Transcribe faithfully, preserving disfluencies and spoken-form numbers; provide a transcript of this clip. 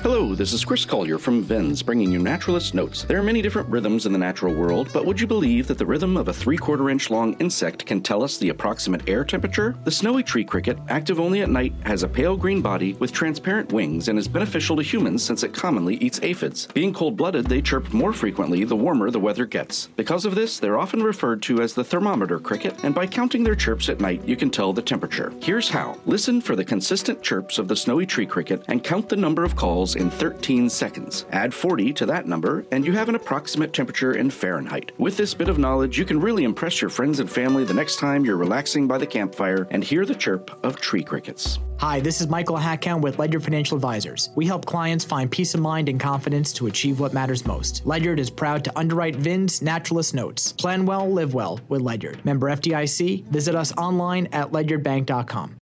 Hello, this is Chris Collier from Vens, bringing you Naturalist Notes. There are many different rhythms in the natural world, but would you believe that the rhythm of a three-quarter inch long insect can tell us the approximate air temperature? The snowy tree cricket, active only at night, has a pale green body with transparent wings and is beneficial to humans since it commonly eats aphids. Being cold-blooded, they chirp more frequently the warmer the weather gets. Because of this, they're often referred to as the thermometer cricket, and by counting their chirps at night, you can tell the temperature. Here's how. Listen for the consistent chirps of the snowy tree cricket and count the number of calls in thirteen seconds. Add forty to that number, and you have an approximate temperature in Fahrenheit. With this bit of knowledge, you can really impress your friends and family the next time you're relaxing by the campfire and hear the chirp of tree crickets. Hi, this is Michael Hackhound with Ledyard Financial Advisors. We help clients find peace of mind and confidence to achieve what matters most. Ledyard is proud to underwrite Vins Naturalist Notes. Plan well, live well with Ledyard. Member F D I C. Visit us online at ledyard bank dot com.